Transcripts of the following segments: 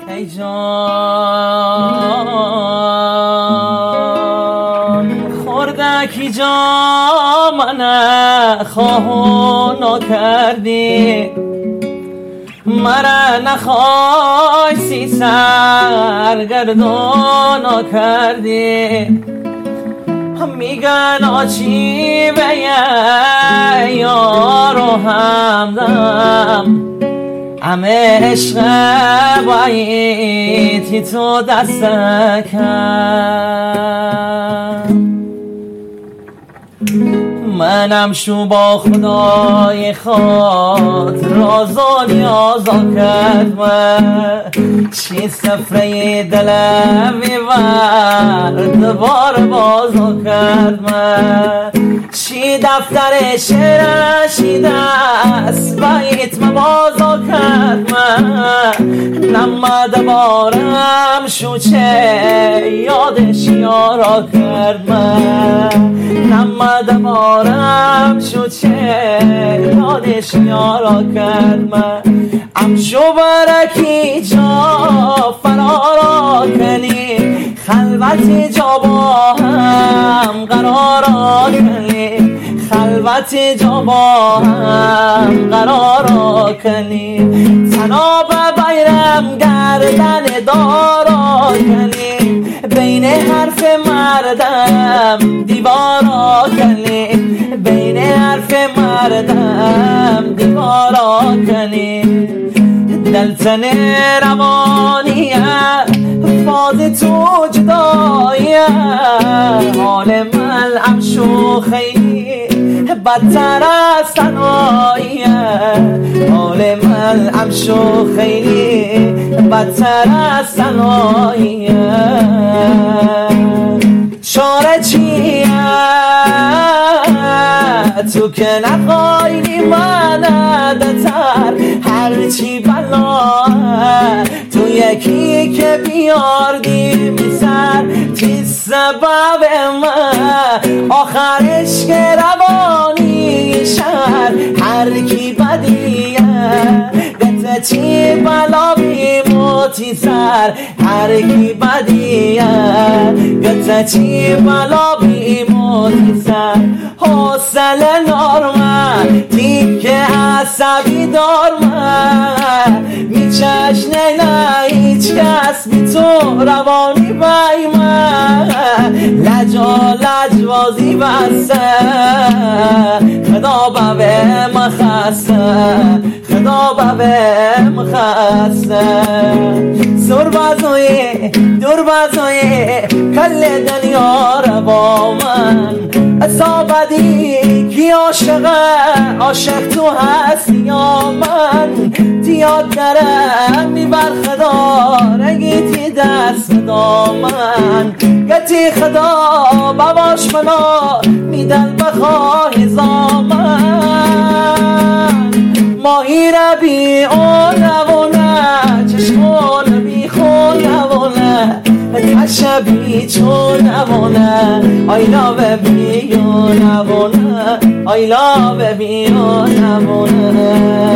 ای جان خوردکی جا من خواهو نکردی مرا نخوای سی سرگردان نکردی میگن آچی به یار و همدم همه عشق باییتی تو دست کرد منم شو با خدای خود راز و نیازا کرد من چی سفره دلم میورد بار بازا کرد من چی دفتر شعرشی دست باییت مبازا کرد من نمد بارم شو چه یادش یارا کرد من نمد بارم شو چه یادش یارا کرد من امشو برکی جا فرارا کنی خلوت جا با هم قرارا کنی خلوت جا با هم قرارا کنی تناب بیرم گردن دارا کنی بین حرف مردم دیوارا کنی بین حرف مردم دیوارا کنی دلتن روانیه فاز تو جدایه حال ملعب شو خیلی بدتر از تنهاییه حال ملعب شو خیلی بدتر از تنهاییه چاره چیه تو که نخوایدی من دتر هرچی بلا تو یکی که بیاردی میسر تی سبب من آخرش که روانی شهر هر کی بدیه گته چی بلا بیموتی سر هر کی بدیه گته چی بلا بیموتی سر حوصله نارمن تیک عصبی دار من میچشنه نه هیچ کس بی تو روانی بای من لجا لجوازی بسته خدا به مخسته خدا به مخسته سر بازوی دور بازوی کل دنیا رو با من اصابدی کی عاشقه عاشق تو هستی یا من تیاد درم میبر خدا رگیتی دست دامن گتی خدا باباش منا میدن بخواهی زامن ماهی ربی اون نوونه چشمون بی خون نوونه شبی چون نوونه I love بی نوونه I love بی نوونه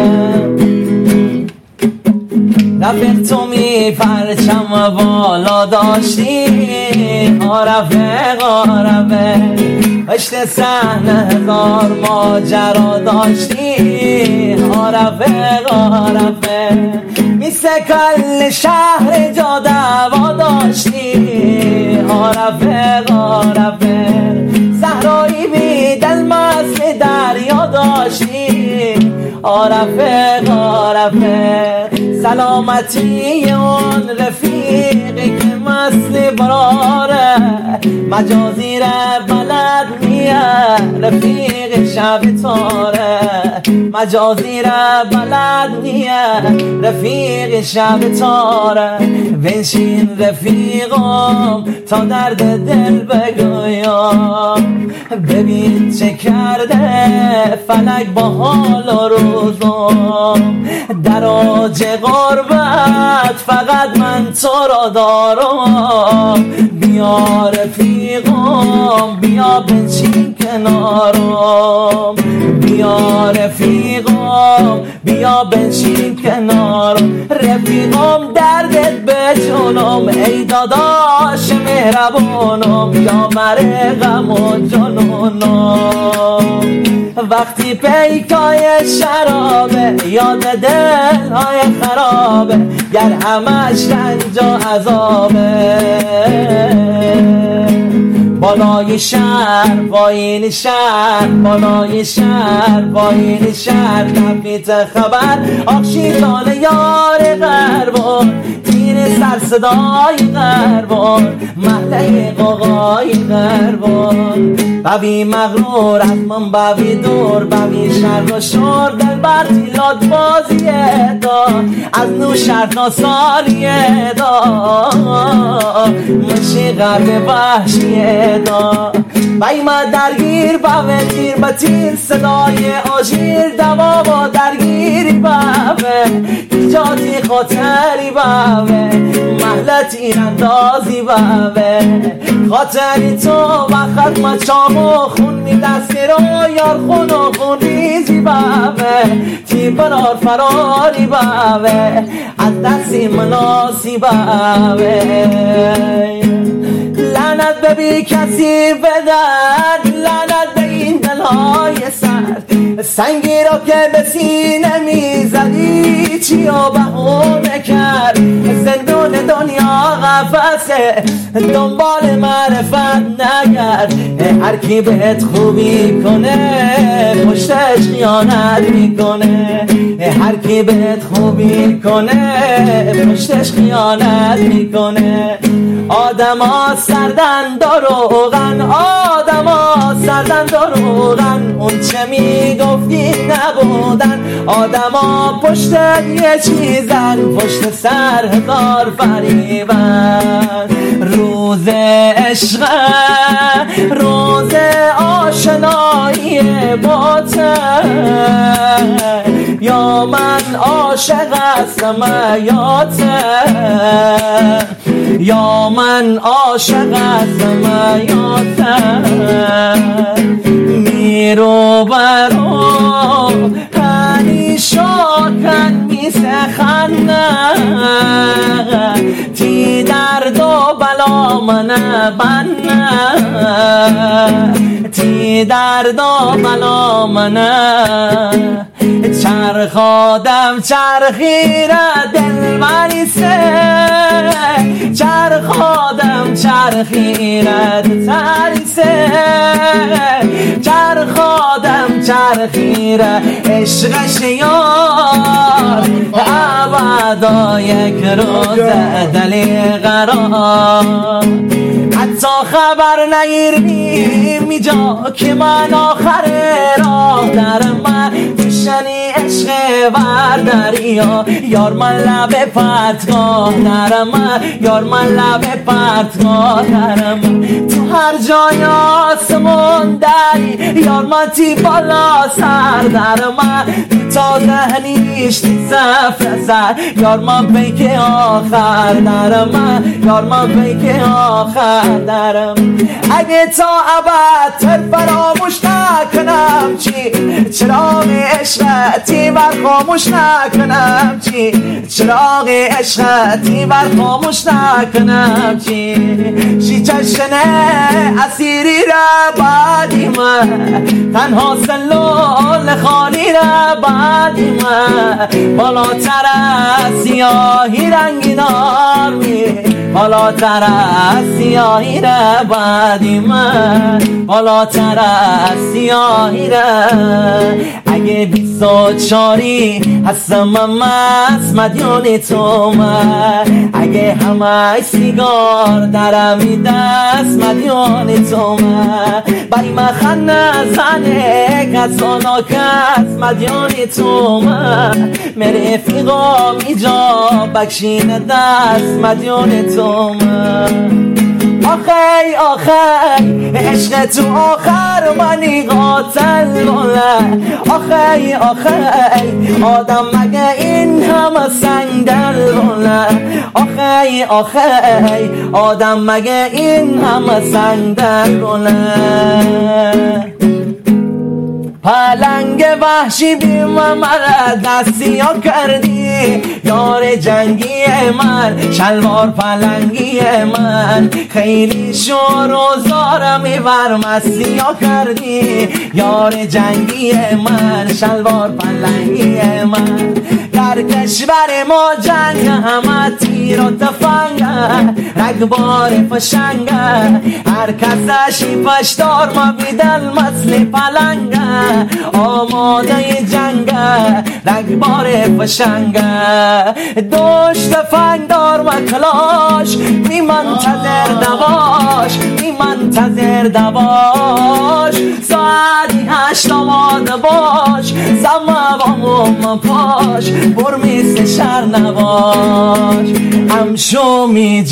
رفیق تو می پرچم بالا داشتی آرفق پشت صحنه هزار ماجرا داشتی آرفق میسه کل شهر جا دعوا داشتی آرفق صحرایی بی دل مثل دریا داشتی آرفق سلامتی اون رفیقی که مثل براره مجازی را بلد نیه رفیق شب تاره مجازی را بلد نیه رفیق شب تاره بنشین رفیقم تا درد دل بگویم ببین چه کرده فلک با حال و روزم در آج غربت فقط من تو را دارم بیا رفیقم بیا بنشین کنارم بیا رفیقم بیا بنشین کنارم رفیقم دردت جونم ای داداش مهربونم یا مره غم و جنونم وقتی پیکای شرابه یاد دلهای خرابه گر همش رنج و عذابه بالای شهر پایین شهر بالای شهر پایین شهر نفیت خبر آخشیدان یار غربان تیر سر صدای غربان محله قاقای غربان بوی مغرور از من بوی دور بوی شر و شور دل بر تیلات بازیه دا از نو شرط سالیه دا مشی غرب وحشیه دا بیمه درگیر بوه تیر به تیر صدای آژیر دوا با درگیری بوه جاتی خاطری بوه محله تیراندازی بوه خاطری تو و ختم چام و خون می دستی رو یار خون و خون ریزی بوه تی برار فراری بوه از دستی مناسی بوه لعنت به بی کسی بدرد لعنت به این دلهای سرد سنگی را که به سینه میزدی چی و بهونه کرد زندون دنیا قفسه دنبال معرفت نگرد هر کی بهت خوبی کنه پشتش خیانت میکنه هر کی بهت خوبی کنه پشتش خیانت میکنه آدما سردن دروغن آدما سردن دروغن اون چه میگفتی نبودن آدما پشت یه چیزن پشت سر هزار فریبن روز عشق روز آشنایی باطن یا من عاشق هستم یا من عاشق هستم میرو برو هنی شاکن میسخنه تی درد و بلا منه بنه تی درد و بلا منه چرخادم چرخیره دل مریسه چرخادم چرخیره تریسه چرخادم چرخیره عشقش یار ابدا یک روز دلی قرار حتی خبر نگیریم میجا که من آخر راه در من شنی عشق وردریا یار من لب پرتگاه در من یار من لب پرتگاه در من تو هر جای آسمون دری یار من تی بالا سر در من تا ذهنیش تی سفر سر یار من پیک آخر در من یار من پیک آخر در من اگه تا ابد تر فراموش نکنم چی چراغ عشقتی بر خاموش نکنم چی چراغ عشقتی بر خاموش نکنم چی شی چشنه اسیری را بعدی من تنها سلول خالی را بعدی من بالاتر از سیاهی رنگی داری بالاتر از سیاهی را بعدی من بالاتر از سیاهی را اگه 24 هستم مست مدیون تو من اگه همه سیگار درمی دست مدیون تو من بای مخن نزنه کسانا کس مدیون تو من میره فیقا میجا بکشین دست مدیون تو من آخی آخی عشق تو آخر منی قاتل بله آخی آخی آدم مگه این همه سنگ دل بله آخی آخی آدم مگه این همه سنگ دل بله پلنگ وحشی بی من مرا دستی ها کردی یار جنگی من، شلوار پلنگی من، خیلی شور و زارم میبر مسیا کردی. یار جنگی من، شلوار پلنگی من، در کشور ما جنگ همه تیر و تفنگ، رگبار فشنگ، هر کسش پشتار ما بیدل مثل پلنگ، آماده جنگ رگبار فشنگ، دوش تفنگ دار و کلاش، می منتظر دواش، می منتظر دواش، ساعتی 8 آماده باش، زمه با پاش، برمیز شر نباش. همشو می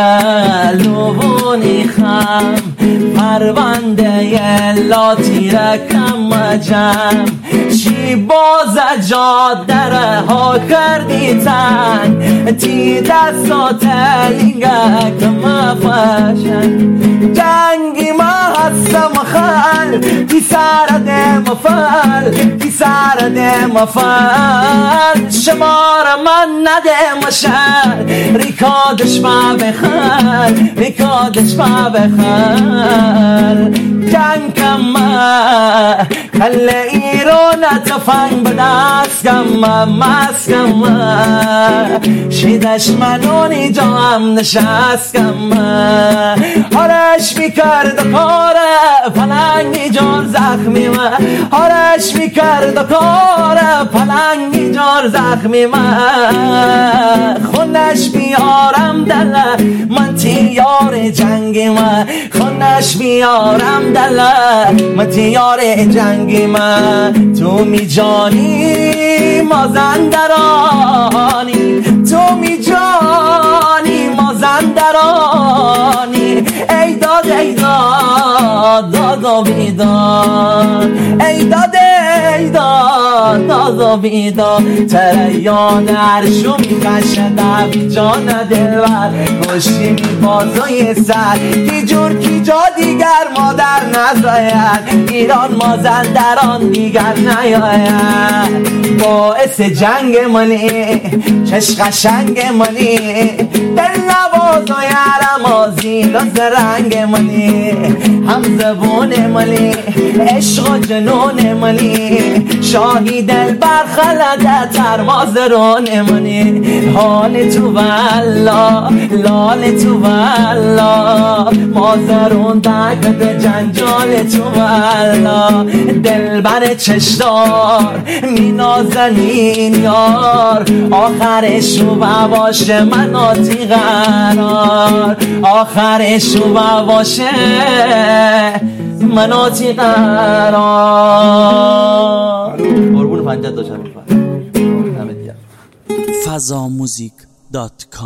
جلوونی خم، پرونده لاتی رکم جم، چی باز جاده رها کردی تن، تی دستات لینگک مفشن، جنگی ما هستم خل، تی سرد مفل، تی سرد مفل، شمار من نده مشل، ریکادش ما بخل، ریکادش ما بخل، جنگ ما کل ایران تفنگ به دست کم مسکم، شیدش منونی جا هم نشست کم، هارش میکرد کار پلنگی جار زخمی من، هارش میکرد کار پلنگی جار زخمی من، خونش بیارم دل من تیار جنگی من، خونش بیارم دل من تیار جنگی من، تو می جانی مازندرانی، تو می جانی مازندرانی، ای داد ای داد داد و بیداد، ای داد ای داد داد و بیداد، تریان عرشو می کشد بی جان دلور، کشتی می بازوی سر، کی جور کی جا دیگر مادر نزاید، ایران مازندران دیگر نیاید، باعث جنگ منی چش قشنگ منی، دل نواز و یرمازیل و زرنگ منی، هم زبون منی عشق و جنون منی، شاهی دل برخلده ترمازرون منی، حال تو والله لال تو والله، مازرون دکت جنجال تو والله، دل بر چشدار می نازنین یار، آخرش رو باشه مناتی قرار، آخرش رو باشه مناتی قرار. قربون 50 تا شب. fazamuzik.com